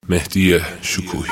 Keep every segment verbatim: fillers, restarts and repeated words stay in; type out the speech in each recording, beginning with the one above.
مهدی شکوهی.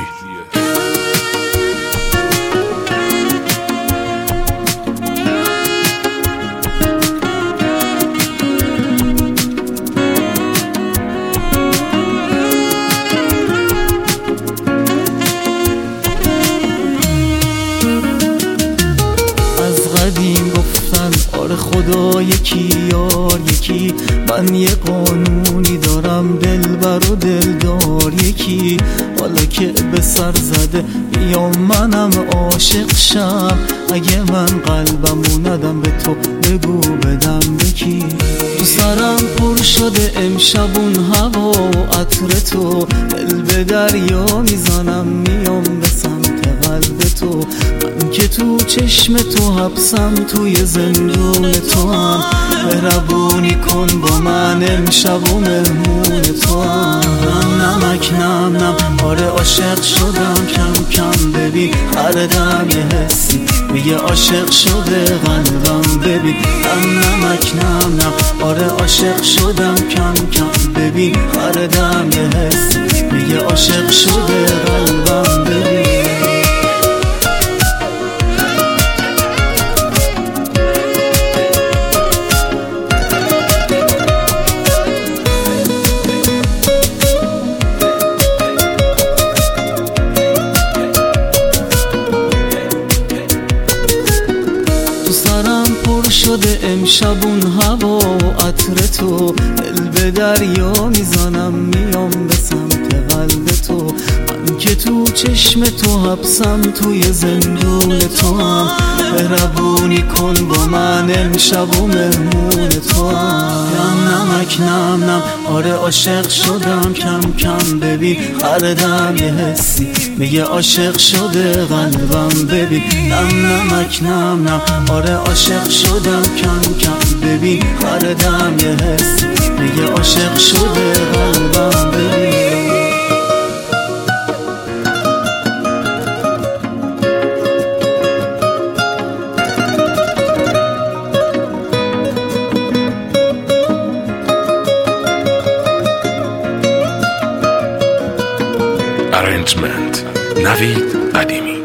قدیم گفتن آره خدا یکی یار یکی، من یه قانونی دارم دلبر و دلدار یکی. حالا که به سر زده بیام منم عاشق شم، اگه من قلبمو ندم به تو بگو بدم بکی. تو سرم پر شده امشب اون هوا و عطر تو، دل به دریا میزنم میام به سمت قلب تو. من که تو چشم تو حبسم توی زندون تو هم، مهربونی کن با من امشب و مهمون تو هم. من نمک نم نم آره عاشق شدم کم کم، ببین هر دم یه حسی میگه عاشق شده قلبم. ببین من نمک نم نم آره عاشق شدم کم کم، ببین هر دم یه حسی میگه عاشق شده قلبم. ببین شده امشب اون هوا و عطر تو، دل به دریا میزنم میام به سمت قلب تو. من که تو چشم تو حبسم توی زندون تو هم، مهربونی کن با من امشب و مهمون تو هم. نمک نم نم آره عاشق شدم کم کم، ببین هر دم یه حسی میگه عاشق شده قلبم. ببین نم نمک نم نم آره عاشق شدم کم کم، ببین هر دم یه حسی میگه عاشق شده قلبم. ببین Arrangement نوید قدیمی.